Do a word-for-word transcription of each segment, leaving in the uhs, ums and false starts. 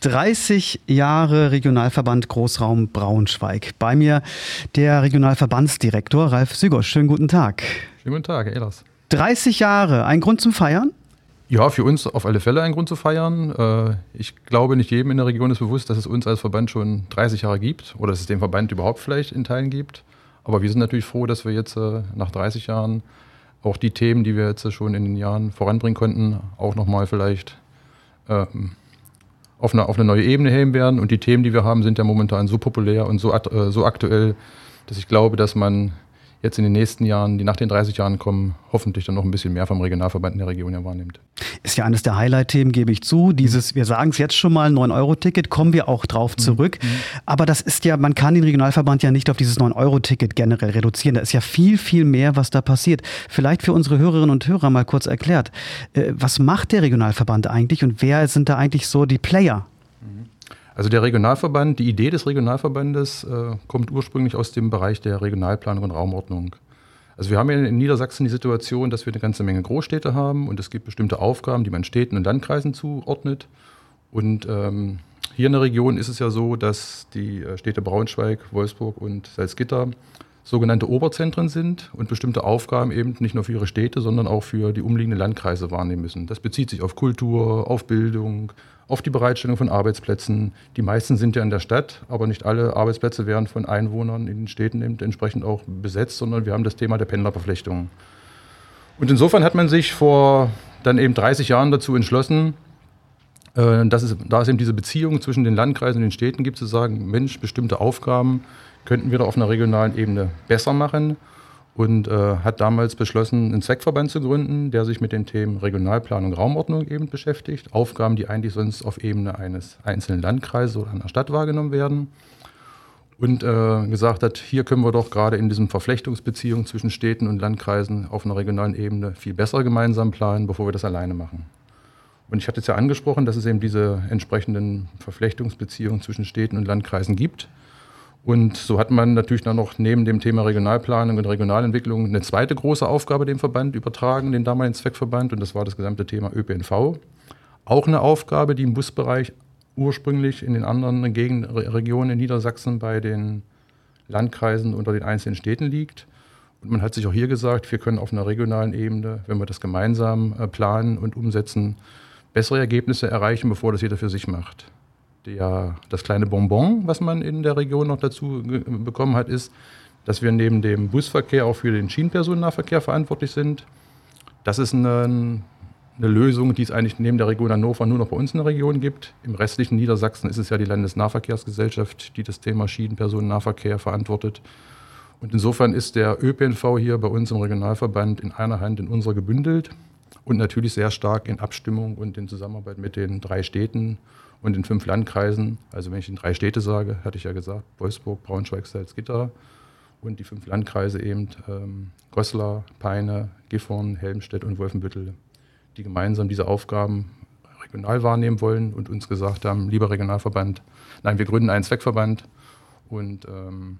dreißig Jahre Regionalverband Großraum Braunschweig. Bei mir der Regionalverbandsdirektor Ralf Sügosch. Schönen guten Tag. Schönen guten Tag, Herr Ehlers. dreißig Jahre, ein Grund zum Feiern? Ja, für uns auf alle Fälle ein Grund zu feiern. Ich glaube, nicht jedem in der Region ist bewusst, dass es uns als Verband schon dreißig Jahre gibt oder dass es den Verband überhaupt vielleicht in Teilen gibt. Aber wir sind natürlich froh, dass wir jetzt nach dreißig Jahren auch die Themen, die wir jetzt schon in den Jahren voranbringen konnten, auch nochmal vielleicht ähm, auf, eine, auf eine neue Ebene heben werden. Und die Themen, die wir haben, sind ja momentan so populär und so, äh, so aktuell, dass ich glaube, dass man jetzt in den nächsten Jahren, die nach den dreißig Jahren kommen, hoffentlich dann noch ein bisschen mehr vom Regionalverband in der Region ja wahrnimmt. Ist ja eines der Highlight-Themen, gebe ich zu. Dieses, wir sagen es jetzt schon mal, neun Euro Ticket, kommen wir auch drauf zurück. Mhm. Aber das ist ja, man kann den Regionalverband ja nicht auf dieses neun Euro Ticket generell reduzieren. Da ist ja viel, viel mehr, was da passiert. Vielleicht für unsere Hörerinnen und Hörer mal kurz erklärt. Was macht der Regionalverband eigentlich und wer sind da eigentlich so die Player? Also der Regionalverband, die Idee des Regionalverbandes äh, kommt ursprünglich aus dem Bereich der Regionalplanung und Raumordnung. Also wir haben ja in Niedersachsen die Situation, dass wir eine ganze Menge Großstädte haben und es gibt bestimmte Aufgaben, die man Städten und Landkreisen zuordnet. Und ähm, hier in der Region ist es ja so, dass die Städte Braunschweig, Wolfsburg und Salzgitter sogenannte Oberzentren sind und bestimmte Aufgaben eben nicht nur für ihre Städte, sondern auch für die umliegenden Landkreise wahrnehmen müssen. Das bezieht sich auf Kultur, auf Bildung, auf die Bereitstellung von Arbeitsplätzen. Die meisten sind ja in der Stadt, aber nicht alle Arbeitsplätze werden von Einwohnern in den Städten eben entsprechend auch besetzt, sondern wir haben das Thema der Pendlerverflechtung. Und insofern hat man sich vor dann eben dreißig Jahren dazu entschlossen, äh, dass es, da es eben diese Beziehung zwischen den Landkreisen und den Städten gibt, zu sagen, Mensch, bestimmte Aufgaben könnten wir da auf einer regionalen Ebene besser machen. Und äh, hat damals beschlossen, einen Zweckverband zu gründen, der sich mit den Themen Regionalplanung und Raumordnung eben beschäftigt. Aufgaben, die eigentlich sonst auf Ebene eines einzelnen Landkreises oder einer Stadt wahrgenommen werden. Und äh, gesagt hat, hier können wir doch gerade in diesen Verflechtungsbeziehungen zwischen Städten und Landkreisen auf einer regionalen Ebene viel besser gemeinsam planen, bevor wir das alleine machen. Und ich hatte es ja angesprochen, dass es eben diese entsprechenden Verflechtungsbeziehungen zwischen Städten und Landkreisen gibt. Und so hat man natürlich dann noch neben dem Thema Regionalplanung und Regionalentwicklung eine zweite große Aufgabe dem Verband übertragen, den damaligen Zweckverband, und das war das gesamte Thema Ö P N V. Auch eine Aufgabe, die im Busbereich ursprünglich in den anderen Gegend, Regionen in Niedersachsen bei den Landkreisen unter den einzelnen Städten liegt. Und man hat sich auch hier gesagt, wir können auf einer regionalen Ebene, wenn wir das gemeinsam planen und umsetzen, bessere Ergebnisse erreichen, bevor das jeder für sich macht. Der, das kleine Bonbon, was man in der Region noch dazu ge- bekommen hat, ist, dass wir neben dem Busverkehr auch für den Schienenpersonennahverkehr verantwortlich sind. Das ist eine, eine Lösung, die es eigentlich neben der Region Hannover nur noch bei uns in der Region gibt. Im restlichen Niedersachsen ist es ja die Landesnahverkehrsgesellschaft, die das Thema Schienenpersonennahverkehr verantwortet. Und insofern ist der Ö P N V hier bei uns im Regionalverband in einer Hand in unserer gebündelt und natürlich sehr stark in Abstimmung und in Zusammenarbeit mit den drei Städten und in fünf Landkreisen. Also wenn ich in drei Städte sage, hatte ich ja gesagt, Wolfsburg, Braunschweig, Salzgitter und die fünf Landkreise eben ähm, Goslar, Peine, Gifhorn, Helmstedt und Wolfenbüttel, die gemeinsam diese Aufgaben regional wahrnehmen wollen und uns gesagt haben, lieber Regionalverband, nein, wir gründen einen Zweckverband und ähm,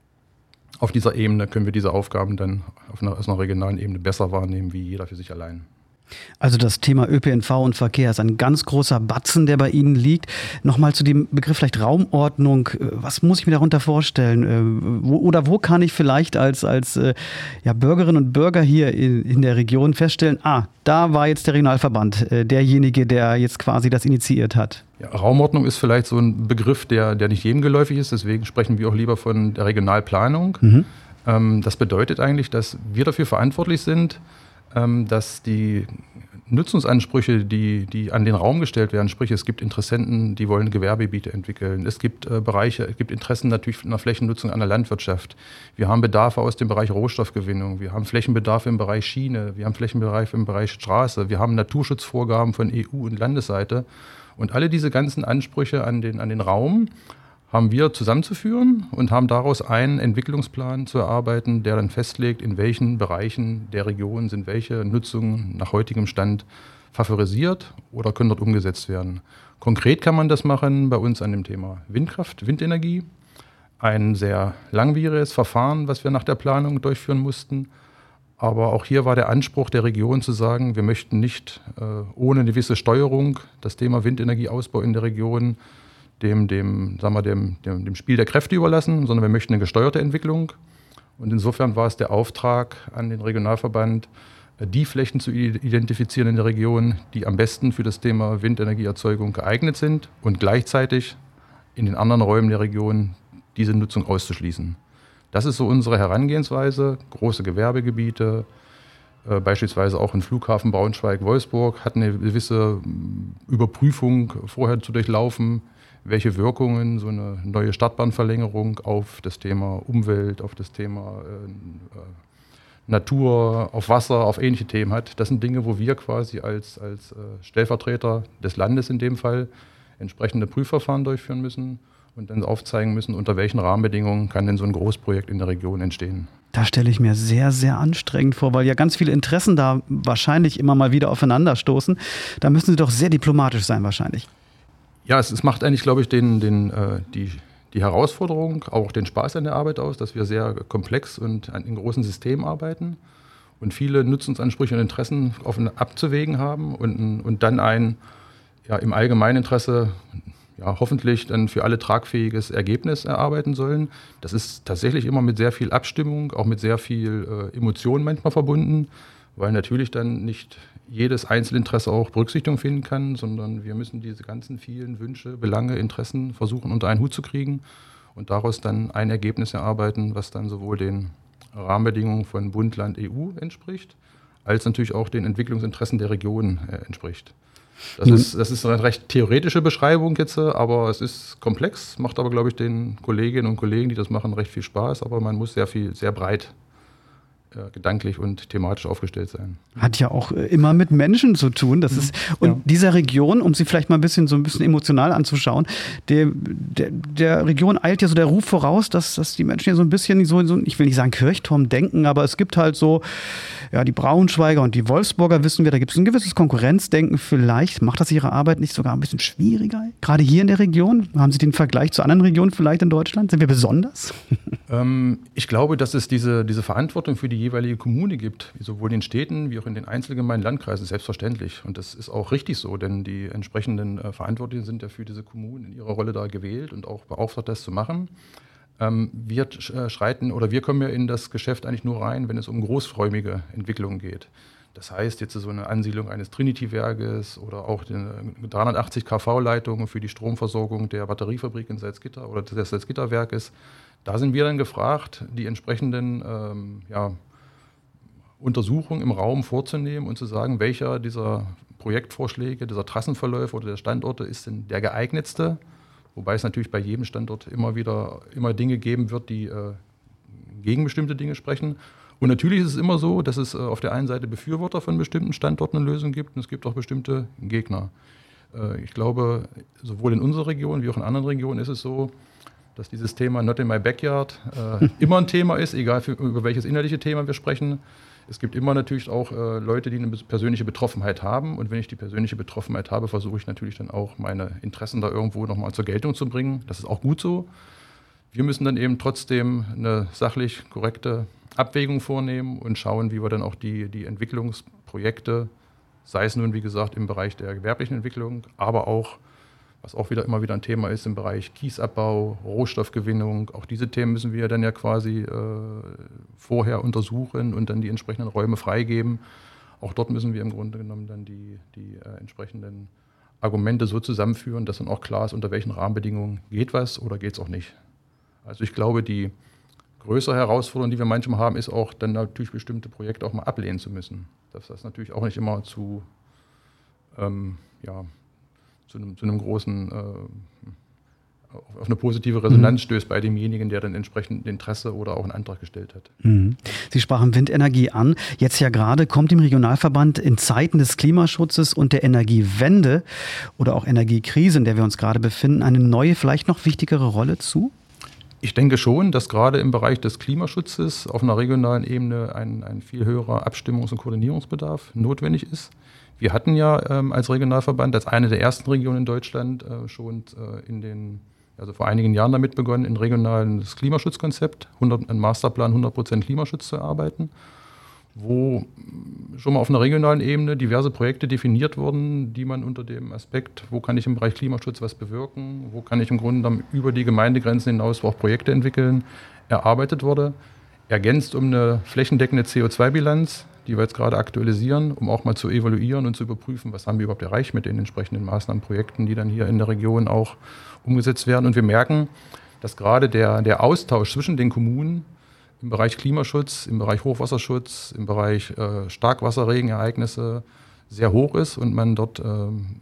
auf dieser Ebene können wir diese Aufgaben dann auf einer, auf einer regionalen Ebene besser wahrnehmen, wie jeder für sich allein. Also das Thema Ö P N V und Verkehr ist ein ganz großer Batzen, der bei Ihnen liegt. Nochmal zu dem Begriff vielleicht Raumordnung. Was muss ich mir darunter vorstellen? Wo, oder wo kann ich vielleicht als, als ja, Bürgerinnen und Bürger hier in, in der Region feststellen, ah, da war jetzt der Regionalverband, derjenige, der jetzt quasi das initiiert hat? Ja, Raumordnung ist vielleicht so ein Begriff, der, der nicht jedem geläufig ist. Deswegen sprechen wir auch lieber von der Regionalplanung. Mhm. Ähm, das bedeutet eigentlich, dass wir dafür verantwortlich sind, dass die Nutzungsansprüche, die, die an den Raum gestellt werden, sprich es gibt Interessenten, die wollen Gewerbegebiete entwickeln, es gibt äh, Bereiche, es gibt Interessen natürlich in der Flächennutzung an der Landwirtschaft, wir haben Bedarfe aus dem Bereich Rohstoffgewinnung, wir haben Flächenbedarfe im Bereich Schiene, wir haben Flächenbedarfe im Bereich Straße, wir haben Naturschutzvorgaben von E U- und Landesseite und alle diese ganzen Ansprüche an den, an den Raum haben wir zusammenzuführen und haben daraus einen Entwicklungsplan zu erarbeiten, der dann festlegt, in welchen Bereichen der Region sind welche Nutzungen nach heutigem Stand favorisiert oder können dort umgesetzt werden. Konkret kann man das machen bei uns an dem Thema Windkraft, Windenergie. Ein sehr langwieriges Verfahren, was wir nach der Planung durchführen mussten. Aber auch hier war der Anspruch der Region zu sagen, wir möchten nicht äh, ohne eine gewisse Steuerung das Thema Windenergieausbau in der Region dem, dem, sagen wir, dem, dem, dem Spiel der Kräfte überlassen, sondern wir möchten eine gesteuerte Entwicklung. Und insofern war es der Auftrag an den Regionalverband, die Flächen zu identifizieren in der Region, die am besten für das Thema Windenergieerzeugung geeignet sind und gleichzeitig in den anderen Räumen der Region diese Nutzung auszuschließen. Das ist so unsere Herangehensweise. Große Gewerbegebiete, äh, beispielsweise auch ein Flughafen Braunschweig-Wolfsburg, hat eine gewisse Überprüfung vorher zu durchlaufen, welche Wirkungen so eine neue Stadtbahnverlängerung auf das Thema Umwelt, auf das Thema äh, Natur, auf Wasser, auf ähnliche Themen hat. Das sind Dinge, wo wir quasi als, als äh, Stellvertreter des Landes in dem Fall entsprechende Prüfverfahren durchführen müssen und dann aufzeigen müssen, unter welchen Rahmenbedingungen kann denn so ein Großprojekt in der Region entstehen. Da stelle ich mir sehr, sehr anstrengend vor, weil ja ganz viele Interessen da wahrscheinlich immer mal wieder aufeinanderstoßen. Da müssen Sie doch sehr diplomatisch sein wahrscheinlich. Ja, es, es macht eigentlich, glaube ich, den, den, äh, die, die Herausforderung, auch den Spaß an der Arbeit aus, dass wir sehr komplex und in großen Systemen arbeiten und viele Nutzungsansprüche und Interessen offen abzuwägen haben und, und dann ein ja, im Allgemeininteresse ja, hoffentlich dann für alle tragfähiges Ergebnis erarbeiten sollen. Das ist tatsächlich immer mit sehr viel Abstimmung, auch mit sehr viel äh, Emotionen manchmal verbunden, weil natürlich dann nicht jedes Einzelinteresse auch Berücksichtigung finden kann, sondern wir müssen diese ganzen vielen Wünsche, Belange, Interessen versuchen unter einen Hut zu kriegen und daraus dann ein Ergebnis erarbeiten, was dann sowohl den Rahmenbedingungen von Bund, Land, E U entspricht, als natürlich auch den Entwicklungsinteressen der Region äh, entspricht. Das ist, das ist eine recht theoretische Beschreibung jetzt, aber es ist komplex, macht aber, glaube ich, den Kolleginnen und Kollegen, die das machen, recht viel Spaß, aber man muss sehr viel, sehr breit äh, gedanklich und thematisch aufgestellt sein. Hat ja auch immer mit Menschen zu tun. Das ist, und ja. Dieser Region, um sie vielleicht mal ein bisschen so ein bisschen emotional anzuschauen, der, der, der Region eilt ja so der Ruf voraus, dass, dass die Menschen ja so ein bisschen so, so, ich will nicht sagen Kirchturm denken, aber es gibt halt so, ja, die Braunschweiger und die Wolfsburger, wissen wir, da gibt es ein gewisses Konkurrenzdenken. Vielleicht macht das Ihre Arbeit nicht sogar ein bisschen schwieriger? Gerade hier in der Region? Haben Sie den Vergleich zu anderen Regionen vielleicht in Deutschland? Sind wir besonders? Ähm, ich glaube, dass es diese, diese Verantwortung für die jeweilige Kommune gibt, sowohl in Städten wie auch in den Einzelgemeinden, Landkreisen, selbstverständlich. Und das ist auch richtig so, denn die entsprechenden äh, Verantwortlichen sind ja für diese Kommunen in ihrer Rolle da gewählt und auch beauftragt, das zu machen. Ähm, wir äh, schreiten oder wir kommen ja in das Geschäft eigentlich nur rein, wenn es um großräumige Entwicklungen geht. Das heißt, jetzt so eine Ansiedlung eines Trinity-Werkes oder auch die dreihundertachtzig KV-Leitungen für die Stromversorgung der Batteriefabrik in Salzgitter oder des Salzgitter-Werkes. Da sind wir dann gefragt, die entsprechenden ähm, ja, Untersuchungen im Raum vorzunehmen und zu sagen, welcher dieser Projektvorschläge, dieser Trassenverläufe oder der Standorte ist denn der geeignetste. Wobei es natürlich bei jedem Standort immer wieder immer Dinge geben wird, die äh, gegen bestimmte Dinge sprechen. Und natürlich ist es immer so, dass es äh, auf der einen Seite Befürworter von bestimmten Standorten eine Lösung gibt und es gibt auch bestimmte Gegner. Äh, ich glaube, sowohl in unserer Region wie auch in anderen Regionen ist es so, dass dieses Thema Not in my backyard äh, immer ein Thema ist, egal für, über welches inhaltliche Thema wir sprechen. Es gibt immer natürlich auch äh, Leute, die eine persönliche Betroffenheit haben. Und wenn ich die persönliche Betroffenheit habe, versuche ich natürlich dann auch meine Interessen da irgendwo nochmal zur Geltung zu bringen. Das ist auch gut so. Wir müssen dann eben trotzdem eine sachlich korrekte Abwägung vornehmen und schauen, wie wir dann auch die, die Entwicklungsprojekte, sei es nun wie gesagt im Bereich der gewerblichen Entwicklung, aber auch, was auch wieder immer wieder ein Thema ist, im Bereich Kiesabbau, Rohstoffgewinnung. Auch diese Themen müssen wir dann ja quasi äh, vorher untersuchen und dann die entsprechenden Räume freigeben. Auch dort müssen wir im Grunde genommen dann die, die äh, entsprechenden Argumente so zusammenführen, dass dann auch klar ist, unter welchen Rahmenbedingungen geht was oder geht es auch nicht. Also ich glaube, die größere Herausforderung, die wir manchmal haben, ist auch dann natürlich bestimmte Projekte auch mal ablehnen zu müssen. Dass das natürlich auch nicht immer zu ähm, ja, Zu einem, zu einem großen, äh, auf eine positive Resonanz mhm. stößt bei demjenigen, der dann entsprechend Interesse oder auch einen Antrag gestellt hat. Mhm. Sie sprachen Windenergie an. Jetzt ja gerade kommt dem Regionalverband in Zeiten des Klimaschutzes und der Energiewende oder auch Energiekrise, in der wir uns gerade befinden, eine neue, vielleicht noch wichtigere Rolle zu? Ich denke schon, dass gerade im Bereich des Klimaschutzes auf einer regionalen Ebene ein, ein viel höherer Abstimmungs- und Koordinierungsbedarf notwendig ist. Wir hatten ja ähm, als Regionalverband, als eine der ersten Regionen in Deutschland, äh, schon äh, in den, also vor einigen Jahren damit begonnen, ein regionales Klimaschutzkonzept, hundert, ein Masterplan hundert Prozent Klimaschutz zu erarbeiten. wo schon mal auf einer regionalen Ebene diverse Projekte definiert wurden, die man unter dem Aspekt, wo kann ich im Bereich Klimaschutz was bewirken, wo kann ich im Grunde genommen über die Gemeindegrenzen hinaus auch Projekte entwickeln, erarbeitet wurde, ergänzt um eine flächendeckende C O zwei Bilanz, die wir jetzt gerade aktualisieren, um auch mal zu evaluieren und zu überprüfen, was haben wir überhaupt erreicht mit den entsprechenden Maßnahmen, Projekten, die dann hier in der Region auch umgesetzt werden. Und wir merken, dass gerade der, der Austausch zwischen den Kommunen im Bereich Klimaschutz, im Bereich Hochwasserschutz, im Bereich äh, Starkwasserregenereignisse sehr hoch ist und man dort äh,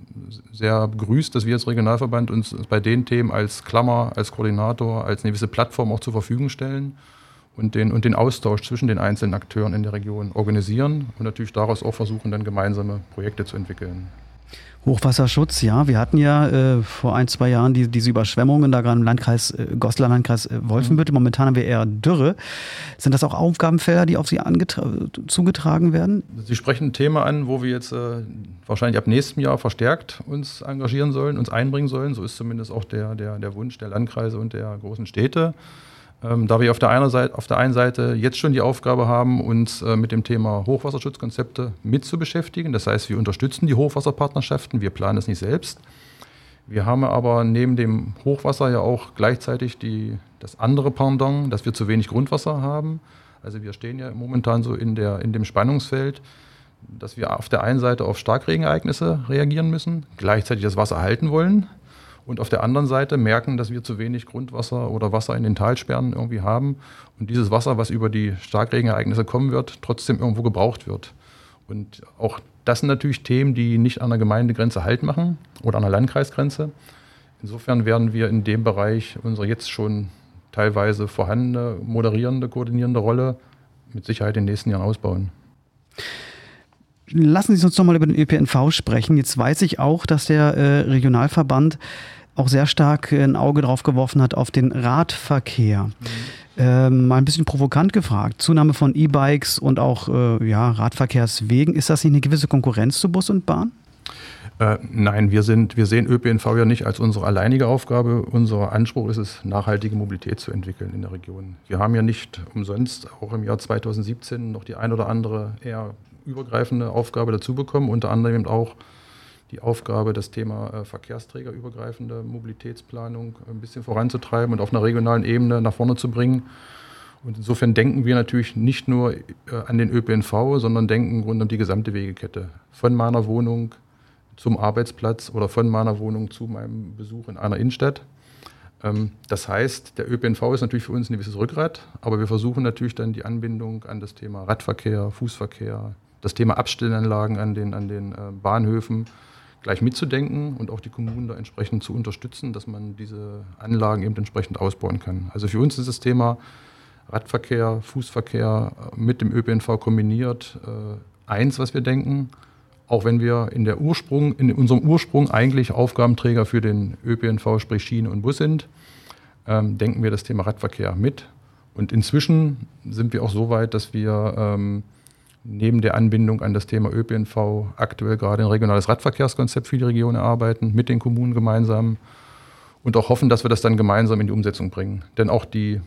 sehr begrüßt, dass wir als Regionalverband uns bei den Themen als Klammer, als Koordinator, als eine gewisse Plattform auch zur Verfügung stellen und den, und den Austausch zwischen den einzelnen Akteuren in der Region organisieren und natürlich daraus auch versuchen, dann gemeinsame Projekte zu entwickeln. Hochwasserschutz, ja. Wir hatten ja äh, vor ein, zwei Jahren die, diese Überschwemmungen da gerade im Landkreis, äh, Goslar Landkreis äh, Wolfenbüttel. Momentan haben wir eher Dürre. Sind das auch Aufgabenfelder, die auf Sie angetra- zugetragen werden? Sie sprechen ein Thema an, wo wir jetzt äh, wahrscheinlich ab nächstem Jahr verstärkt uns engagieren sollen, uns einbringen sollen. So ist zumindest auch der, der, der Wunsch der Landkreise und der großen Städte. Ähm, da wir auf der, einer Seite, auf der einen Seite jetzt schon die Aufgabe haben, uns äh, mit dem Thema Hochwasserschutzkonzepte mit zu beschäftigen. Das heißt, wir unterstützen die Hochwasserpartnerschaften, wir planen es nicht selbst. Wir haben aber neben dem Hochwasser ja auch gleichzeitig die, das andere Pendant, dass wir zu wenig Grundwasser haben. Also wir stehen ja momentan so in, der, in dem Spannungsfeld, dass wir auf der einen Seite auf Starkregenereignisse reagieren müssen, gleichzeitig das Wasser halten wollen. Und auf der anderen Seite merken, dass wir zu wenig Grundwasser oder Wasser in den Talsperren irgendwie haben und dieses Wasser, was über die Starkregenereignisse kommen wird, trotzdem irgendwo gebraucht wird. Und auch das sind natürlich Themen, die nicht an der Gemeindegrenze Halt machen oder an der Landkreisgrenze. Insofern werden wir in dem Bereich unsere jetzt schon teilweise vorhandene, moderierende, koordinierende Rolle mit Sicherheit in den nächsten Jahren ausbauen. Lassen Sie uns noch mal über den Ö P N V sprechen. Jetzt weiß ich auch, dass der äh, Regionalverband auch sehr stark ein Auge drauf geworfen hat auf den Radverkehr. Mhm. Ähm, mal ein bisschen provokant gefragt. Zunahme von E-Bikes und auch äh, ja, Radverkehrswegen. Ist das nicht eine gewisse Konkurrenz zu Bus und Bahn? Äh, nein, wir, sind, wir sehen Ö P N V ja nicht als unsere alleinige Aufgabe. Unser Anspruch ist es, nachhaltige Mobilität zu entwickeln in der Region. Wir haben ja nicht umsonst auch im Jahr zweitausendsiebzehn noch die ein oder andere eher übergreifende Aufgabe dazu bekommen, unter anderem eben auch die Aufgabe, das Thema äh, verkehrsträgerübergreifende Mobilitätsplanung ein bisschen voranzutreiben und auf einer regionalen Ebene nach vorne zu bringen. Und insofern denken wir natürlich nicht nur äh, an den Ö P N V, sondern denken im Grunde um die gesamte Wegekette. Von meiner Wohnung zum Arbeitsplatz oder von meiner Wohnung zu meinem Besuch in einer Innenstadt. Ähm, das heißt, der Ö P N V ist natürlich für uns ein gewisses Rückgrat, aber wir versuchen natürlich dann die Anbindung an das Thema Radverkehr, Fußverkehr, das Thema Abstellanlagen an den, an den äh, Bahnhöfen gleich mitzudenken und auch die Kommunen da entsprechend zu unterstützen, dass man diese Anlagen eben entsprechend ausbauen kann. Also für uns ist das Thema Radverkehr, Fußverkehr mit dem Ö P N V kombiniert äh, eins, was wir denken, auch wenn wir in, der Ursprung, in unserem Ursprung eigentlich Aufgabenträger für den Ö P N V, sprich Schiene und Bus sind, ähm, denken wir das Thema Radverkehr mit. Und inzwischen sind wir auch so weit, dass wir ähm, neben der Anbindung an das Thema Ö P N V aktuell gerade ein regionales Radverkehrskonzept für die Region erarbeiten, mit den Kommunen gemeinsam und auch hoffen, dass wir das dann gemeinsam in die Umsetzung bringen. Denn auch die,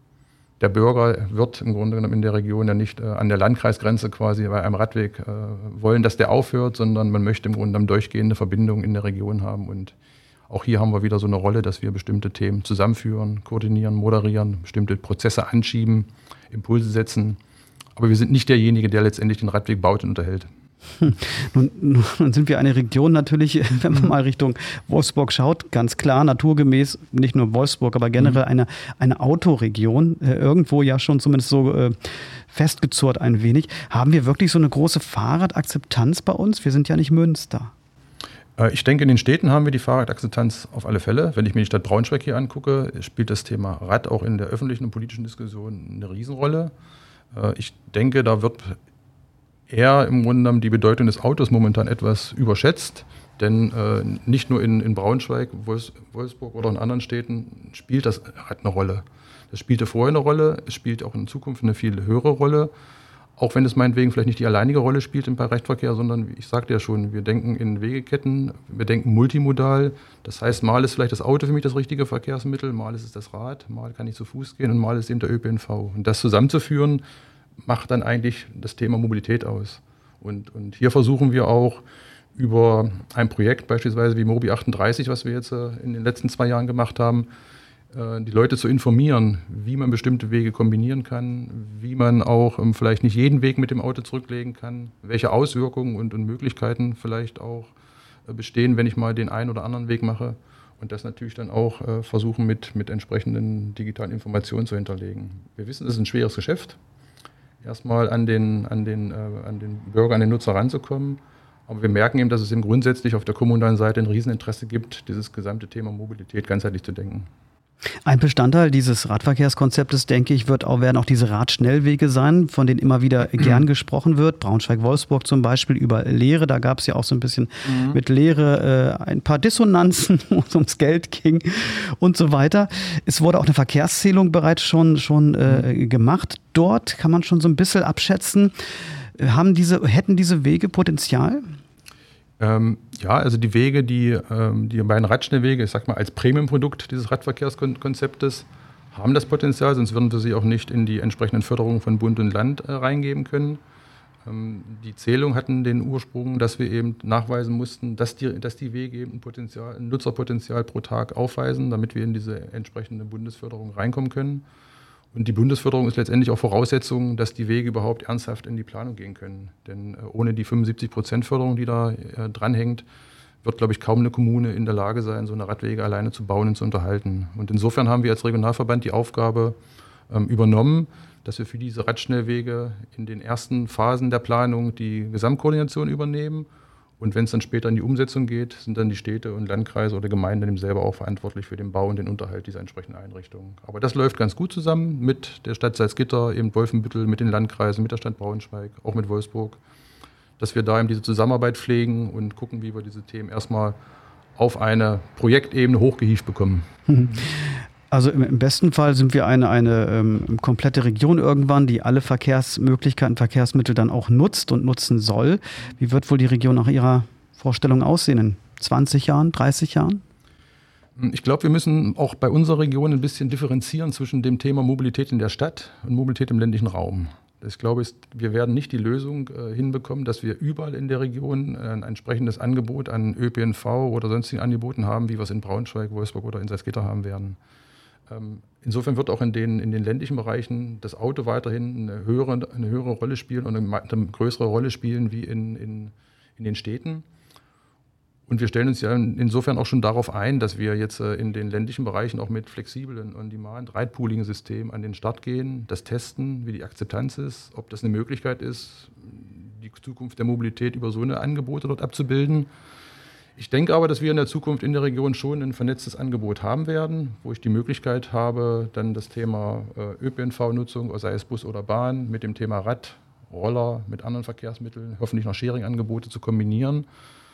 der Bürger wird im Grunde genommen in der Region ja nicht äh, an der Landkreisgrenze quasi bei einem Radweg äh, wollen, dass der aufhört, sondern man möchte im Grunde genommen durchgehende Verbindungen in der Region haben. Und auch hier haben wir wieder so eine Rolle, dass wir bestimmte Themen zusammenführen, koordinieren, moderieren, bestimmte Prozesse anschieben, Impulse setzen. Aber wir sind nicht derjenige, der letztendlich den Radweg baut und unterhält. Hm. Nun, nun sind wir eine Region natürlich, wenn man mal Richtung Wolfsburg schaut, ganz klar, naturgemäß, nicht nur Wolfsburg, aber generell mhm. eine, eine Autoregion, äh, irgendwo ja schon zumindest so äh, festgezurrt ein wenig. Haben wir wirklich so eine große Fahrradakzeptanz bei uns? Wir sind ja nicht Münster. Äh, ich denke, in den Städten haben wir die Fahrradakzeptanz auf alle Fälle. Wenn ich mir die Stadt Braunschweig hier angucke, spielt das Thema Rad auch in der öffentlichen und politischen Diskussion eine Riesenrolle. Ich denke, da wird eher im Grunde genommen die Bedeutung des Autos momentan etwas überschätzt, denn äh, nicht nur in, in Braunschweig, Wolfs, Wolfsburg oder in anderen Städten spielt das Rad eine Rolle. Das spielte vorher eine Rolle, es spielt auch in Zukunft eine viel höhere Rolle, auch wenn es meinetwegen vielleicht nicht die alleinige Rolle spielt im Radverkehr, sondern ich sagte ja schon, wir denken in Wegeketten, wir denken multimodal, das heißt, mal ist vielleicht das Auto für mich das richtige Verkehrsmittel, mal ist es das Rad, mal kann ich zu Fuß gehen und mal ist eben der Ö P N V. Und das zusammenzuführen, macht dann eigentlich das Thema Mobilität aus. Und, und hier versuchen wir auch über ein Projekt beispielsweise wie Mobi achtunddreißig, was wir jetzt in den letzten zwei Jahren gemacht haben, die Leute zu informieren, wie man bestimmte Wege kombinieren kann, wie man auch ähm, vielleicht nicht jeden Weg mit dem Auto zurücklegen kann, welche Auswirkungen und, und Möglichkeiten vielleicht auch äh, bestehen, wenn ich mal den einen oder anderen Weg mache. Und das natürlich dann auch äh, versuchen mit, mit entsprechenden digitalen Informationen zu hinterlegen. Wir wissen, es ist ein schweres Geschäft, erstmal an den, an den, äh, an den Bürger, an den Nutzer ranzukommen. Aber wir merken eben, dass es eben grundsätzlich auf der kommunalen Seite ein Rieseninteresse gibt, dieses gesamte Thema Mobilität ganzheitlich zu denken. Ein Bestandteil dieses Radverkehrskonzeptes, denke ich, wird auch, werden auch diese Radschnellwege sein, von denen immer wieder gern gesprochen wird. Braunschweig-Wolfsburg zum Beispiel über Lehre, da gab es ja auch so ein bisschen mhm. mit Lehre äh, ein paar Dissonanzen, wo es ums Geld ging und so weiter. Es wurde auch eine Verkehrszählung bereits schon, schon äh, mhm. gemacht. Dort kann man schon so ein bisschen abschätzen, haben diese, hätten diese Wege Potenzial? Ähm, ja, also die Wege, die, ähm, die beiden Radschnellwege, ich sag mal als Premium-Produkt dieses Radverkehrskonzeptes, haben das Potenzial, sonst würden wir sie auch nicht in die entsprechenden Förderungen von Bund und Land äh, reingeben können. Ähm, die Zählung hatten den Ursprung, dass wir eben nachweisen mussten, dass die, dass die Wege eben ein, Potenzial, ein Nutzerpotenzial pro Tag aufweisen, damit wir in diese entsprechende Bundesförderung reinkommen können. Und die Bundesförderung ist letztendlich auch Voraussetzung, dass die Wege überhaupt ernsthaft in die Planung gehen können. Denn äh, ohne die fünfundsiebzig Prozent Förderung, die da äh, dranhängt, wird, glaube ich, kaum eine Kommune in der Lage sein, so eine Radwege alleine zu bauen und zu unterhalten. Und insofern haben wir als Regionalverband die Aufgabe ähm, übernommen, dass wir für diese Radschnellwege in den ersten Phasen der Planung die Gesamtkoordination übernehmen. Und wenn es dann später in die Umsetzung geht, sind dann die Städte und Landkreise oder Gemeinden eben selber auch verantwortlich für den Bau und den Unterhalt dieser entsprechenden Einrichtungen. Aber das läuft ganz gut zusammen mit der Stadt Salzgitter, eben Wolfenbüttel, mit den Landkreisen, mit der Stadt Braunschweig, auch mit Wolfsburg, dass wir da eben diese Zusammenarbeit pflegen und gucken, wie wir diese Themen erstmal auf eine Projektebene hochgehievt bekommen. Also im besten Fall sind wir eine, eine ähm, komplette Region irgendwann, die alle Verkehrsmöglichkeiten, Verkehrsmittel dann auch nutzt und nutzen soll. Wie wird wohl die Region nach Ihrer Vorstellung aussehen in zwanzig Jahren, dreißig Jahren? Ich glaube, wir müssen auch bei unserer Region ein bisschen differenzieren zwischen dem Thema Mobilität in der Stadt und Mobilität im ländlichen Raum. Ich glaube, wir werden nicht die Lösung äh, hinbekommen, dass wir überall in der Region ein entsprechendes Angebot an Ö P N V oder sonstigen Angeboten haben, wie wir es in Braunschweig, Wolfsburg oder in Salzgitter haben werden. Insofern wird auch in den, in den ländlichen Bereichen das Auto weiterhin eine höhere, eine höhere Rolle spielen und eine, eine größere Rolle spielen wie in, in, in den Städten. Und wir stellen uns ja insofern auch schon darauf ein, dass wir jetzt in den ländlichen Bereichen auch mit flexiblen On-Demand Ride-Pooling-Systemen an den Start gehen, das testen, wie die Akzeptanz ist, ob das eine Möglichkeit ist, die Zukunft der Mobilität über so eine Angebote dort abzubilden. Ich denke aber, dass wir in der Zukunft in der Region schon ein vernetztes Angebot haben werden, wo ich die Möglichkeit habe, dann das Thema Ö P N V-Nutzung, sei es Bus oder Bahn, mit dem Thema Rad, Roller, mit anderen Verkehrsmitteln, hoffentlich noch Sharing-Angebote zu kombinieren.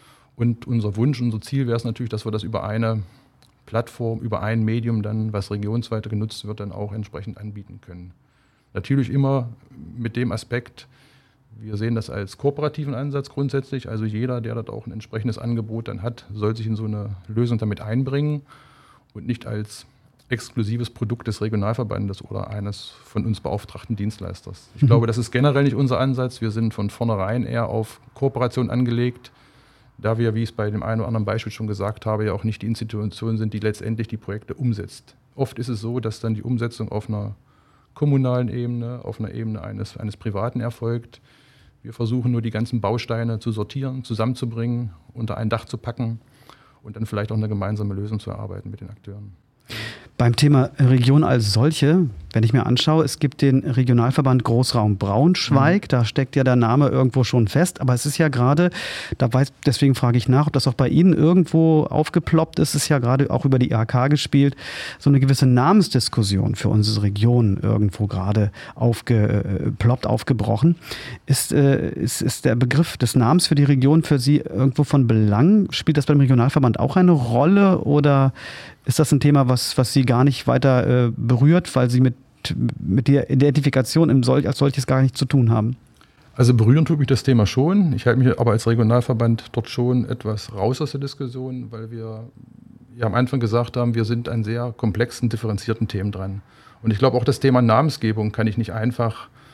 Und unser Wunsch, unser Ziel wäre es natürlich, dass wir das über eine Plattform, über ein Medium dann, was regionsweit genutzt wird, dann auch entsprechend anbieten können. Natürlich immer mit dem Aspekt, wir sehen das als kooperativen Ansatz grundsätzlich. Also jeder, der dort auch ein entsprechendes Angebot dann hat, soll sich in so eine Lösung damit einbringen und nicht als exklusives Produkt des Regionalverbandes oder eines von uns beauftragten Dienstleisters. Ich mhm. glaube, das ist generell nicht unser Ansatz. Wir sind von vornherein eher auf Kooperation angelegt, da wir, wie ich es bei dem einen oder anderen Beispiel schon gesagt habe, ja auch nicht die Institution sind, die letztendlich die Projekte umsetzt. Oft ist es so, dass dann die Umsetzung auf einer kommunalen Ebene, auf einer Ebene eines, eines Privaten erfolgt. Wir versuchen nur die ganzen Bausteine zu sortieren, zusammenzubringen, unter ein Dach zu packen und dann vielleicht auch eine gemeinsame Lösung zu erarbeiten mit den Akteuren. Beim Thema Region als solche, wenn ich mir anschaue, es gibt den Regionalverband Großraum Braunschweig, mhm. da steckt ja der Name irgendwo schon fest, aber es ist ja gerade, da weiß, deswegen frage ich nach, ob das auch bei Ihnen irgendwo aufgeploppt ist, es ist ja gerade auch über die I H K gespielt, so eine gewisse Namensdiskussion für unsere Region irgendwo gerade aufgeploppt, aufgebrochen. Ist, äh, ist, ist der Begriff des Namens für die Region für Sie irgendwo von Belang? Spielt das beim Regionalverband auch eine Rolle oder ist das ein Thema, was, was Sie gar nicht weiter äh, berührt, weil Sie mit, mit der Identifikation im Sol- als solches gar nichts zu tun haben? Also berühren tut mich das Thema schon. Ich halte mich aber als Regionalverband dort schon etwas raus aus der Diskussion, weil wir ja am Anfang gesagt haben, wir sind an sehr komplexen, differenzierten Themen dran. Und ich glaube auch das Thema Namensgebung kann ich nicht einfach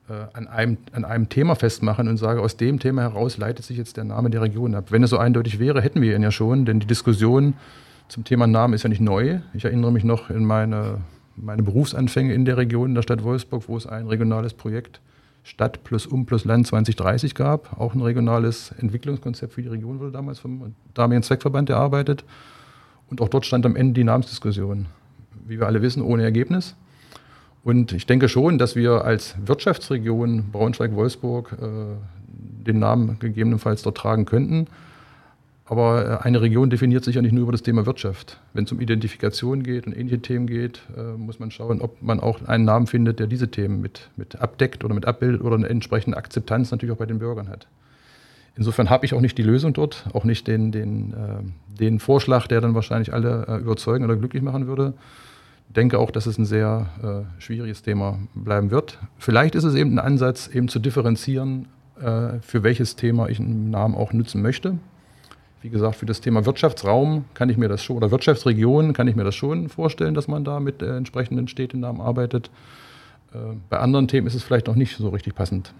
äh, an, einem, an einem Thema festmachen und sage, aus dem Thema heraus leitet sich jetzt der Name der Region ab. Wenn es so eindeutig wäre, hätten wir ihn ja schon, denn die Diskussion zum Thema Namen ist ja nicht neu. Ich erinnere mich noch in meine, meine Berufsanfänge in der Region, in der Stadt Wolfsburg, wo es ein regionales Projekt Stadt plus Um plus Land zwanzig dreißig gab. Auch ein regionales Entwicklungskonzept für die Region wurde damals vom damaligen Zweckverband erarbeitet. Und auch dort stand am Ende die Namensdiskussion. Wie wir alle wissen, ohne Ergebnis. Und ich denke schon, dass wir als Wirtschaftsregion Braunschweig-Wolfsburg äh, den Namen gegebenenfalls dort tragen könnten. Aber eine Region definiert sich ja nicht nur über das Thema Wirtschaft. Wenn es um Identifikation geht und ähnliche Themen geht, äh, muss man schauen, ob man auch einen Namen findet, der diese Themen mit, mit abdeckt oder mit abbildet oder eine entsprechende Akzeptanz natürlich auch bei den Bürgern hat. Insofern habe ich auch nicht die Lösung dort, auch nicht den, den, äh, den Vorschlag, der dann wahrscheinlich alle äh, überzeugen oder glücklich machen würde. Ich denke auch, dass es ein sehr äh, schwieriges Thema bleiben wird. Vielleicht ist es eben ein Ansatz, eben zu differenzieren, äh, für welches Thema ich einen Namen auch nutzen möchte. Wie gesagt, für das Thema Wirtschaftsraum kann ich mir das schon, oder Wirtschaftsregion kann ich mir das schon vorstellen, dass man da mit äh, entsprechenden Städtenamen arbeitet. Äh, bei anderen Themen ist es vielleicht noch nicht so richtig passend.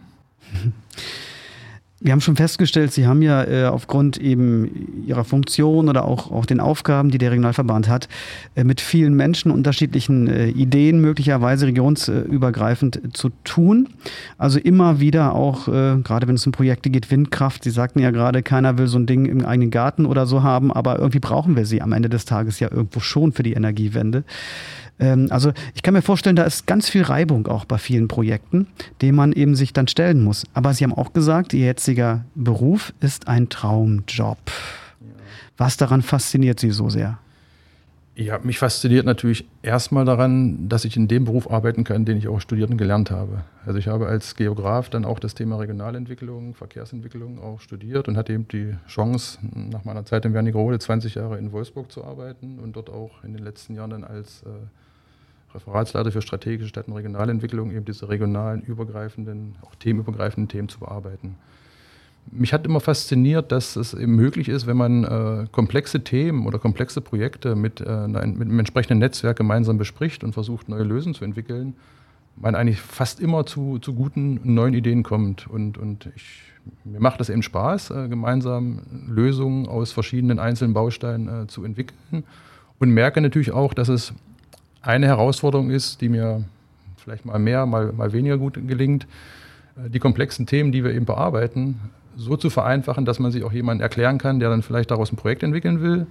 Wir haben schon festgestellt, Sie haben ja äh, aufgrund eben Ihrer Funktion oder auch, auch den Aufgaben, die der Regionalverband hat, äh, mit vielen Menschen unterschiedlichen äh, Ideen möglicherweise regionsübergreifend äh, zu tun. Also immer wieder auch, äh, gerade wenn es um Projekte geht, Windkraft. Sie sagten ja gerade, keiner will so ein Ding im eigenen Garten oder so haben, aber irgendwie brauchen wir sie am Ende des Tages ja irgendwo schon für die Energiewende. Also ich kann mir vorstellen, da ist ganz viel Reibung auch bei vielen Projekten, dem man eben sich dann stellen muss. Aber Sie haben auch gesagt, Ihr jetziger Beruf ist ein Traumjob. Ja. Was daran fasziniert Sie so sehr? Ja, mich fasziniert natürlich erstmal daran, dass ich in dem Beruf arbeiten kann, den ich auch studiert und gelernt habe. Also ich habe als Geograf dann auch das Thema Regionalentwicklung, Verkehrsentwicklung auch studiert und hatte eben die Chance, nach meiner Zeit in Wernigerode zwanzig Jahre in Wolfsburg zu arbeiten und dort auch in den letzten Jahren dann als äh, Referatsleiter für strategische Stadt- und Regionalentwicklung eben diese regionalen, übergreifenden, auch themenübergreifenden Themen zu bearbeiten. Mich hat immer fasziniert, dass es eben möglich ist, wenn man äh, komplexe Themen oder komplexe Projekte mit, äh, mit einem entsprechenden Netzwerk gemeinsam bespricht und versucht, neue Lösungen zu entwickeln, man eigentlich fast immer zu, zu guten neuen Ideen kommt. Und, und ich, mir macht es eben Spaß, äh, gemeinsam Lösungen aus verschiedenen einzelnen Bausteinen äh, zu entwickeln und merke natürlich auch, dass es eine Herausforderung ist, die mir vielleicht mal mehr, mal, mal weniger gut gelingt, die komplexen Themen, die wir eben bearbeiten, so zu vereinfachen, dass man sie auch jemandem erklären kann, der dann vielleicht daraus ein Projekt entwickeln will.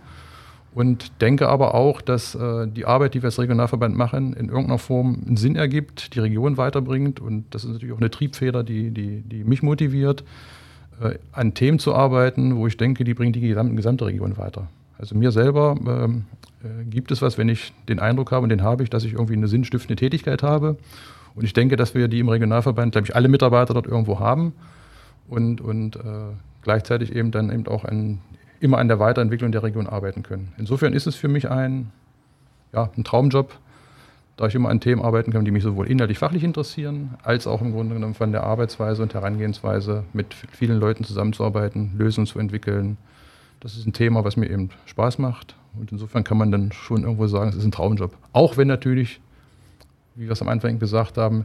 Und denke aber auch, dass äh, die Arbeit, die wir als Regionalverband machen, in irgendeiner Form einen Sinn ergibt, die Region weiterbringt. Und das ist natürlich auch eine Triebfeder, die, die, die mich motiviert, äh, an Themen zu arbeiten, wo ich denke, die bringt die gesamte, gesamte Region weiter. Also mir selber ähm, äh, gibt es was, wenn ich den Eindruck habe, und den habe ich, dass ich irgendwie eine sinnstiftende Tätigkeit habe. Und ich denke, dass wir die im Regionalverband, glaube ich, alle Mitarbeiter dort irgendwo haben und, und äh, gleichzeitig eben dann eben auch an, immer an der Weiterentwicklung der Region arbeiten können. Insofern ist es für mich ein, ja, ein Traumjob, da ich immer an Themen arbeiten kann, die mich sowohl inhaltlich fachlich interessieren, als auch im Grunde genommen von der Arbeitsweise und Herangehensweise mit vielen Leuten zusammenzuarbeiten, Lösungen zu entwickeln. Das ist ein Thema, was mir eben Spaß macht. Und insofern kann man dann schon irgendwo sagen, es ist ein Traumjob. Auch wenn natürlich, wie wir es am Anfang gesagt haben,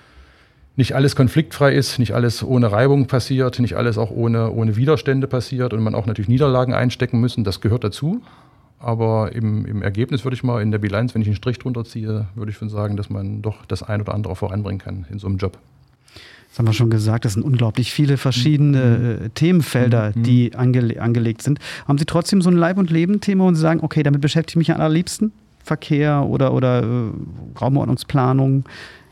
nicht alles konfliktfrei ist, nicht alles ohne Reibung passiert, nicht alles auch ohne, ohne Widerstände passiert und man auch natürlich Niederlagen einstecken müssen. Das gehört dazu. Aber im, im Ergebnis würde ich mal in der Bilanz, wenn ich einen Strich drunter ziehe, würde ich schon sagen, dass man doch das ein oder andere voranbringen kann in so einem Job. Das haben wir schon gesagt, das sind unglaublich viele verschiedene äh, Themenfelder, mhm. die angele- angelegt sind. Haben Sie trotzdem so ein Leib- und Leben-Thema und Sie sagen, okay, damit beschäftige ich mich am allerliebsten? Verkehr oder, oder äh, Raumordnungsplanung?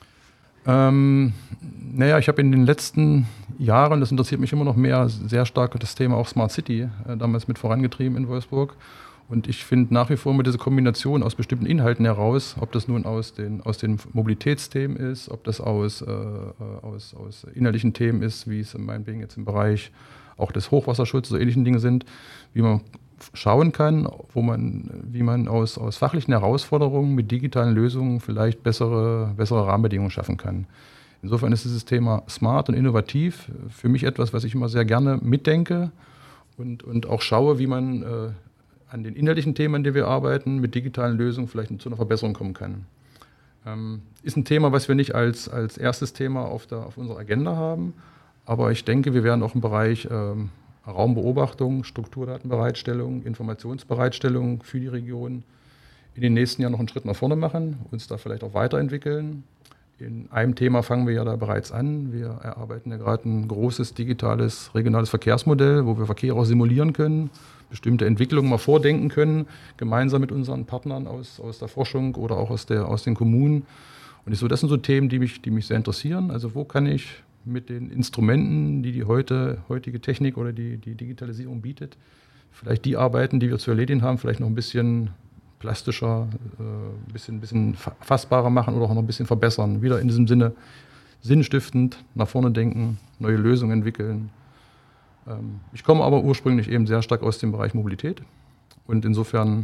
Ähm, naja, ich habe in den letzten Jahren, das interessiert mich immer noch mehr, sehr stark das Thema auch Smart City äh, damals mit vorangetrieben in Wolfsburg. Und ich finde nach wie vor mit dieser Kombination aus bestimmten Inhalten heraus, ob das nun aus den, aus den Mobilitätsthemen ist, ob das aus, äh, aus, aus inhaltlichen Themen ist, wie es in meinem Ding jetzt im Bereich auch des Hochwasserschutzes oder ähnlichen Dinge sind, wie man schauen kann, wo man, wie man aus, aus fachlichen Herausforderungen mit digitalen Lösungen vielleicht bessere, bessere Rahmenbedingungen schaffen kann. Insofern ist dieses Thema smart und innovativ für mich etwas, was ich immer sehr gerne mitdenke und, und auch schaue, wie man äh, an den inhaltlichen Themen, an denen wir arbeiten, mit digitalen Lösungen vielleicht zu einer Verbesserung kommen kann. Ähm, ist ein Thema, was wir nicht als, als erstes Thema auf, der, auf unserer Agenda haben, aber ich denke, wir werden auch im Bereich ähm, Raumbeobachtung, Strukturdatenbereitstellung, Informationsbereitstellung für die Region in den nächsten Jahren noch einen Schritt nach vorne machen, uns da vielleicht auch weiterentwickeln. In einem Thema fangen wir ja da bereits an. Wir erarbeiten ja gerade ein großes digitales regionales Verkehrsmodell, wo wir Verkehr auch simulieren können, bestimmte Entwicklungen mal vordenken können, gemeinsam mit unseren Partnern aus, aus der Forschung oder auch aus, der, aus den Kommunen. Und ich so, das sind so Themen, die mich, die mich sehr interessieren. Also wo kann ich mit den Instrumenten, die die heute, heutige Technik oder die, die Digitalisierung bietet, vielleicht die Arbeiten, die wir zu erledigen haben, vielleicht noch ein bisschen plastischer, ein äh, bisschen, bisschen fassbarer machen oder auch noch ein bisschen verbessern. Wieder in diesem Sinne sinnstiftend nach vorne denken, neue Lösungen entwickeln. Ähm, ich komme aber ursprünglich eben sehr stark aus dem Bereich Mobilität und insofern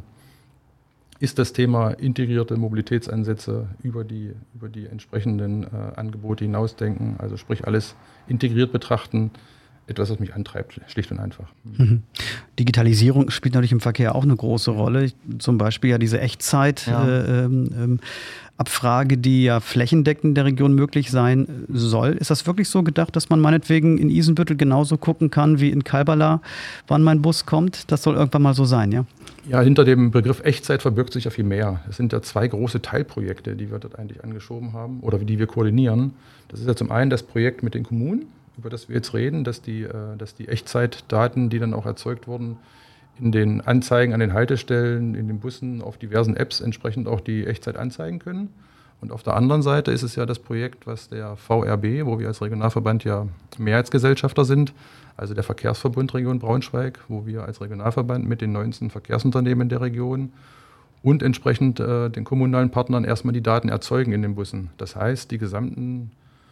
ist das Thema integrierte Mobilitätsansätze über die, über die entsprechenden äh, Angebote hinausdenken, also sprich alles integriert betrachten, etwas, was mich antreibt, schlicht und einfach. Mhm. Digitalisierung spielt natürlich im Verkehr auch eine große Rolle. Zum Beispiel ja diese Echtzeit-Abfrage, ja. äh, die ja flächendeckend in der Region möglich sein soll. Ist das wirklich so gedacht, dass man meinetwegen in Isenbüttel genauso gucken kann wie in Kalberla, wann mein Bus kommt? Das soll irgendwann mal so sein, ja? Ja, hinter dem Begriff Echtzeit verbirgt sich ja viel mehr. Es sind ja zwei große Teilprojekte, die wir dort eigentlich angeschoben haben oder die wir koordinieren. Das ist ja zum einen das Projekt mit den Kommunen, über das wir jetzt reden, dass die, dass die Echtzeitdaten, die dann auch erzeugt wurden, in den Anzeigen an den Haltestellen, in den Bussen, auf diversen Apps entsprechend auch die Echtzeit anzeigen können. Und auf der anderen Seite ist es ja das Projekt, was der V R B, wo wir als Regionalverband ja Mehrheitsgesellschafter sind, also der Verkehrsverbund Region Braunschweig, wo wir als Regionalverband mit den neunzehn Verkehrsunternehmen der Region und entsprechend äh, den kommunalen Partnern erstmal die Daten erzeugen in den Bussen. Das heißt, die gesamten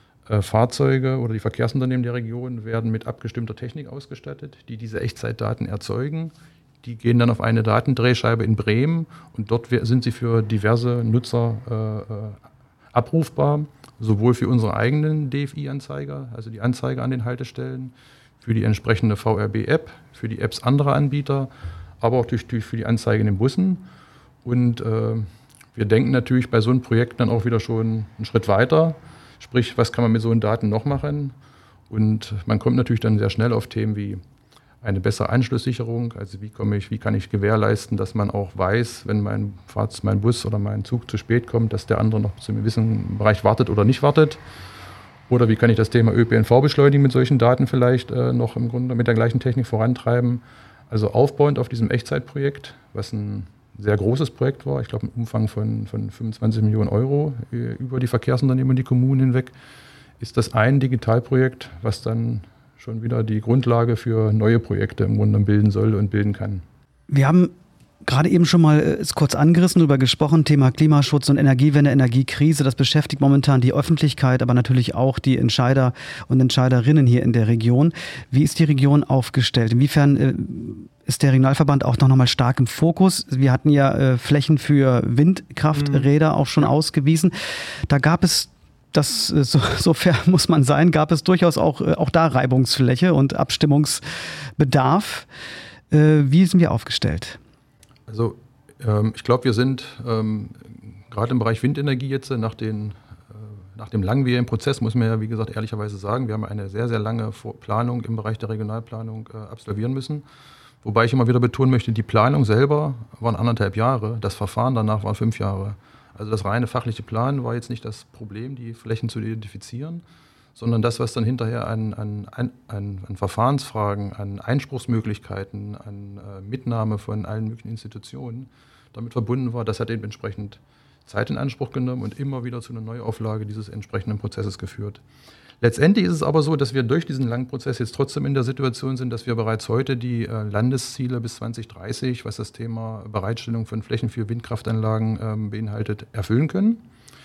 Fahrzeuge oder die Verkehrsunternehmen der Region werden mit abgestimmter Technik ausgestattet, die diese Echtzeitdaten erzeugen. Die gehen dann auf eine Datendrehscheibe in Bremen und dort sind sie für diverse Nutzer äh, abrufbar, sowohl für unsere eigenen D F I-Anzeiger, also die Anzeige an den Haltestellen, für die entsprechende V R B-App, für die Apps anderer Anbieter, aber auch durch, durch für die Anzeige in den Bussen. Und äh, wir denken natürlich bei so einem Projekt dann auch wieder schon einen Schritt weiter. Sprich, was kann man mit so Daten noch machen? Und man kommt natürlich dann sehr schnell auf Themen wie eine bessere Anschlusssicherung. Also wie komme ich, wie kann ich gewährleisten, dass man auch weiß, wenn mein Fahrzeug, mein Bus oder mein Zug zu spät kommt, dass der andere noch zu einem gewissen Bereich wartet oder nicht wartet. Oder wie kann ich das Thema Ö P N V beschleunigen mit solchen Daten vielleicht äh, noch im Grunde mit der gleichen Technik vorantreiben. Also aufbauend auf diesem Echtzeitprojekt, was ein sehr großes Projekt war, ich glaube im Umfang von, von fünfundzwanzig Millionen Euro über die Verkehrsunternehmen und die Kommunen hinweg, ist das ein Digitalprojekt, was dann schon wieder die Grundlage für neue Projekte im Grunde bilden soll und bilden kann. Wir haben gerade eben schon mal ist kurz angerissen, darüber gesprochen, Thema Klimaschutz und Energiewende, Energiekrise. Das beschäftigt momentan die Öffentlichkeit, aber natürlich auch die Entscheider und Entscheiderinnen hier in der Region. Wie ist die Region aufgestellt? Inwiefern äh, ist der Regionalverband auch noch mal stark im Fokus? Wir hatten ja äh, Flächen für Windkrafträder mhm. auch schon ausgewiesen. Da gab es Das, so, so fair muss man sein, gab es durchaus auch, auch da Reibungsfläche und Abstimmungsbedarf. Äh, wie sind wir aufgestellt? Also ähm, ich glaube, wir sind ähm, gerade im Bereich Windenergie jetzt nach, den, äh, nach dem langwierigen Prozess, muss man ja wie gesagt ehrlicherweise sagen, wir haben eine sehr, sehr lange Vor- Planung im Bereich der Regionalplanung äh, absolvieren müssen. Wobei ich immer wieder betonen möchte, die Planung selber waren anderthalb Jahre, das Verfahren danach waren fünf Jahre. Also das reine fachliche Planen war jetzt nicht das Problem, die Flächen zu identifizieren, sondern das, was dann hinterher an, an, an, an Verfahrensfragen, an Einspruchsmöglichkeiten, an äh, Mitnahme von allen möglichen Institutionen damit verbunden war, das hat eben entsprechend Zeit in Anspruch genommen und immer wieder zu einer Neuauflage dieses entsprechenden Prozesses geführt. Letztendlich ist es aber so, dass wir durch diesen langen Prozess jetzt trotzdem in der Situation sind, dass wir bereits heute die äh, Landesziele bis zwanzig dreißig, was das Thema Bereitstellung von Flächen für Windkraftanlagen ähm, beinhaltet, erfüllen können.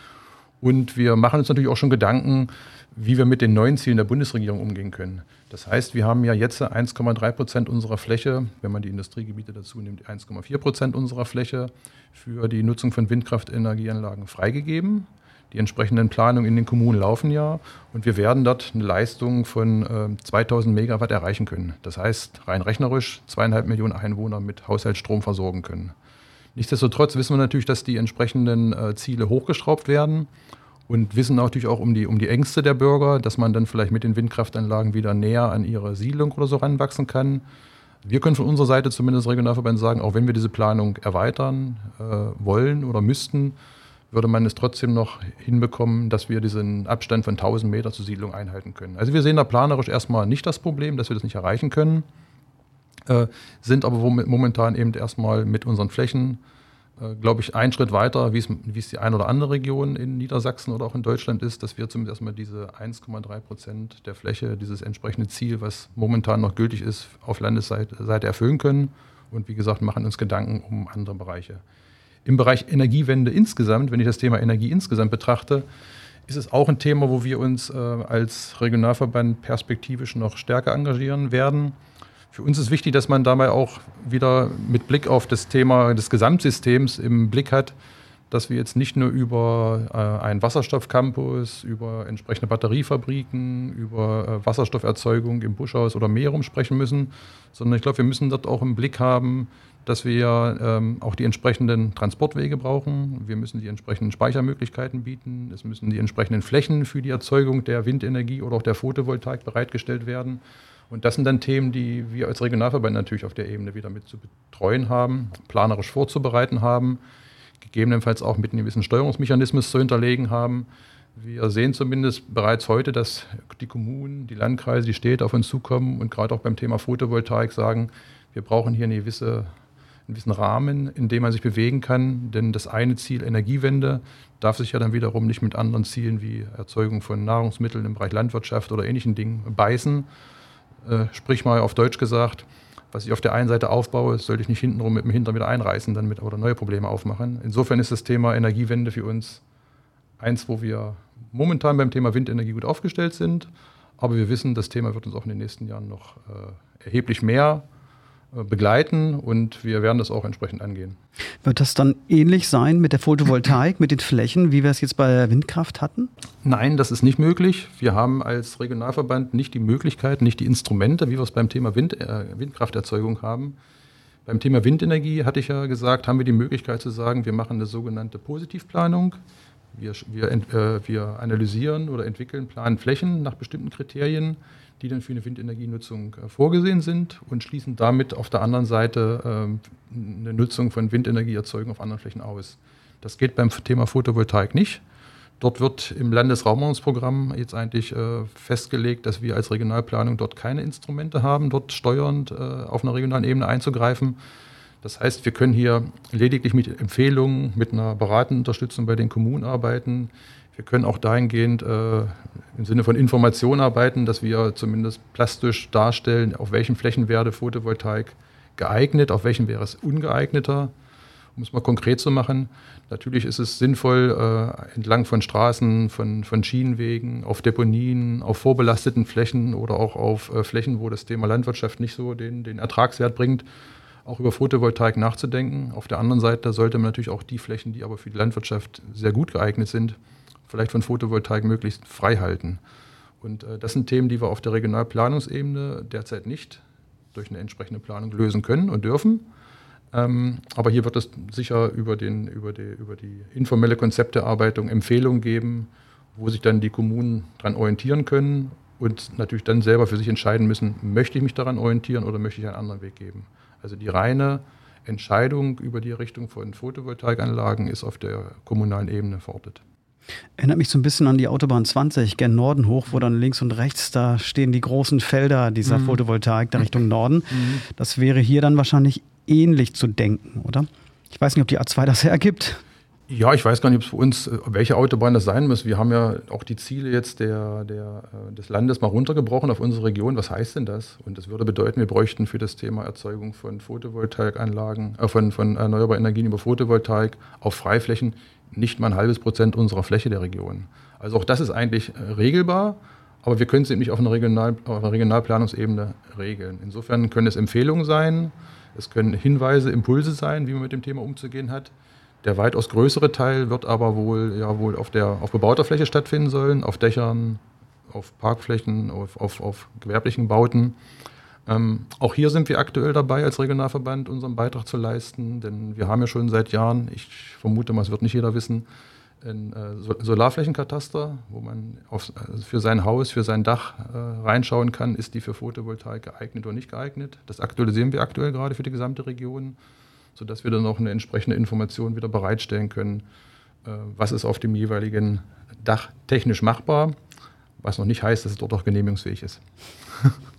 Und wir machen uns natürlich auch schon Gedanken, wie wir mit den neuen Zielen der Bundesregierung umgehen können. Das heißt, wir haben ja jetzt eins Komma drei Prozent unserer Fläche, wenn man die Industriegebiete dazu nimmt, eins Komma vier Prozent unserer Fläche für die Nutzung von Windkraftenergieanlagen freigegeben. Die entsprechenden Planungen in den Kommunen laufen ja und wir werden dort eine Leistung von äh, zweitausend Megawatt erreichen können. Das heißt, rein rechnerisch zweieinhalb Millionen Einwohner mit Haushaltsstrom versorgen können. Nichtsdestotrotz wissen wir natürlich, dass die entsprechenden äh, Ziele hochgeschraubt werden und wissen natürlich auch um die, um die Ängste der Bürger, dass man dann vielleicht mit den Windkraftanlagen wieder näher an ihre Siedlung oder so ranwachsen kann. Wir können von unserer Seite zumindest Regionalverband sagen, auch wenn wir diese Planung erweitern äh, wollen oder müssten, würde man es trotzdem noch hinbekommen, dass wir diesen Abstand von tausend Meter zur Siedlung einhalten können. Also wir sehen da planerisch erstmal nicht das Problem, dass wir das nicht erreichen können, äh, sind aber momentan eben erstmal mit unseren Flächen, äh, glaube ich, einen Schritt weiter, wie es, wie es die eine oder andere Region in Niedersachsen oder auch in Deutschland ist, dass wir zumindest erstmal diese eins Komma drei Prozent der Fläche, dieses entsprechende Ziel, was momentan noch gültig ist, auf Landesseite Seite erfüllen können. Und wie gesagt, machen uns Gedanken um andere Bereiche. Im Bereich Energiewende insgesamt, wenn ich das Thema Energie insgesamt betrachte, ist es auch ein Thema, wo wir uns äh, als Regionalverband perspektivisch noch stärker engagieren werden. Für uns ist wichtig, dass man dabei auch wieder mit Blick auf das Thema des Gesamtsystems im Blick hat, dass wir jetzt nicht nur über äh, einen Wasserstoffcampus, über entsprechende Batteriefabriken, über äh, Wasserstofferzeugung im Buschhaus oder Meerum sprechen müssen, sondern ich glaube, wir müssen dort auch im Blick haben, dass wir ähm, auch die entsprechenden Transportwege brauchen. Wir müssen die entsprechenden Speichermöglichkeiten bieten. Es müssen die entsprechenden Flächen für die Erzeugung der Windenergie oder auch der Photovoltaik bereitgestellt werden. Und das sind dann Themen, die wir als Regionalverband natürlich auf der Ebene wieder mit zu betreuen haben, planerisch vorzubereiten haben, gegebenenfalls auch mit einem gewissen Steuerungsmechanismus zu hinterlegen haben. Wir sehen zumindest bereits heute, dass die Kommunen, die Landkreise, die Städte auf uns zukommen und gerade auch beim Thema Photovoltaik sagen, wir brauchen hier eine gewisse einen gewissen Rahmen, in dem man sich bewegen kann. Denn das eine Ziel, Energiewende, darf sich ja dann wiederum nicht mit anderen Zielen wie Erzeugung von Nahrungsmitteln im Bereich Landwirtschaft oder ähnlichen Dingen beißen. Äh, sprich mal auf Deutsch gesagt, was ich auf der einen Seite aufbaue, sollte ich nicht hintenrum mit dem Hintern wieder einreißen dann mit, oder neue Probleme aufmachen. Insofern ist das Thema Energiewende für uns eins, wo wir momentan beim Thema Windenergie gut aufgestellt sind. Aber wir wissen, das Thema wird uns auch in den nächsten Jahren noch äh, erheblich mehr begleiten und wir werden das auch entsprechend angehen. Wird das dann ähnlich sein mit der Photovoltaik, mit den Flächen, wie wir es jetzt bei der Windkraft hatten? Nein, das ist nicht möglich. Wir haben als Regionalverband nicht die Möglichkeit, nicht die Instrumente, wie wir es beim Thema Wind, äh, Windkrafterzeugung haben. Beim Thema Windenergie, hatte ich ja gesagt, haben wir die Möglichkeit zu sagen, wir machen eine sogenannte Positivplanung. Wir, wir, äh, wir analysieren oder entwickeln, planen Flächen nach bestimmten Kriterien, die dann für eine Windenergienutzung äh, vorgesehen sind und schließen damit auf der anderen Seite äh, eine Nutzung von Windenergieerzeugung auf anderen Flächen aus. Das geht beim Thema Photovoltaik nicht. Dort wird im Landesraumordnungsprogramm jetzt eigentlich äh, festgelegt, dass wir als Regionalplanung dort keine Instrumente haben, dort steuernd äh, auf einer regionalen Ebene einzugreifen. Das heißt, wir können hier lediglich mit Empfehlungen, mit einer beratenden Unterstützung bei den Kommunen arbeiten. Wir können auch dahingehend äh, im Sinne von Information arbeiten, dass wir zumindest plastisch darstellen, auf welchen Flächen wäre Photovoltaik geeignet, auf welchen wäre es ungeeigneter, um es mal konkret zu machen. Natürlich ist es sinnvoll, äh, entlang von Straßen, von, von Schienenwegen, auf Deponien, auf vorbelasteten Flächen oder auch auf äh, Flächen, wo das Thema Landwirtschaft nicht so den, den Ertragswert bringt, auch über Photovoltaik nachzudenken. Auf der anderen Seite sollte man natürlich auch die Flächen, die aber für die Landwirtschaft sehr gut geeignet sind, vielleicht von Photovoltaik möglichst frei halten. Und äh, das sind Themen, die wir auf der Regionalplanungsebene derzeit nicht durch eine entsprechende Planung lösen können und dürfen. Ähm, aber hier wird es sicher über, den, über, die, über die informelle Konzepterarbeitung Empfehlungen geben, wo sich dann die Kommunen daran orientieren können und natürlich dann selber für sich entscheiden müssen, möchte ich mich daran orientieren oder möchte ich einen anderen Weg geben. Also die reine Entscheidung über die Errichtung von Photovoltaikanlagen ist auf der kommunalen Ebene verortet. Erinnert mich so ein bisschen an die Autobahn zwanzig, gern Norden hoch, wo dann links und rechts, da stehen die großen Felder dieser mhm. Photovoltaik da Richtung Norden. Mhm. Das wäre hier dann wahrscheinlich ähnlich zu denken, oder? Ich weiß nicht, ob die A zwei das hergibt. Ja, ich weiß gar nicht, ob es für uns, welche Autobahn das sein muss. Wir haben ja auch die Ziele jetzt der, der, des Landes mal runtergebrochen auf unsere Region. Was heißt denn das? Und das würde bedeuten, wir bräuchten für das Thema Erzeugung von Photovoltaikanlagen, äh, von, von erneuerbaren Energien über Photovoltaik auf Freiflächen nicht mal ein halbes Prozent unserer Fläche der Region. Also auch das ist eigentlich regelbar, aber wir können es eben nicht auf einer, Regional, auf einer Regionalplanungsebene regeln. Insofern können es Empfehlungen sein, es können Hinweise, Impulse sein, wie man mit dem Thema umzugehen hat. Der weitaus größere Teil wird aber wohl, ja, wohl auf, der, auf bebauter Fläche stattfinden sollen, auf Dächern, auf Parkflächen, auf, auf, auf gewerblichen Bauten. Ähm, auch hier sind wir aktuell dabei, als Regionalverband unseren Beitrag zu leisten, denn wir haben ja schon seit Jahren, ich vermute mal, es wird nicht jeder wissen, ein äh, Solarflächenkataster, wo man auf, also für sein Haus, für sein Dach äh, reinschauen kann, ist die für Photovoltaik geeignet oder nicht geeignet. Das aktualisieren wir aktuell gerade für die gesamte Region, sodass wir dann auch eine entsprechende Information wieder bereitstellen können, äh, was ist auf dem jeweiligen Dach technisch machbar, was noch nicht heißt, dass es dort auch genehmigungsfähig ist.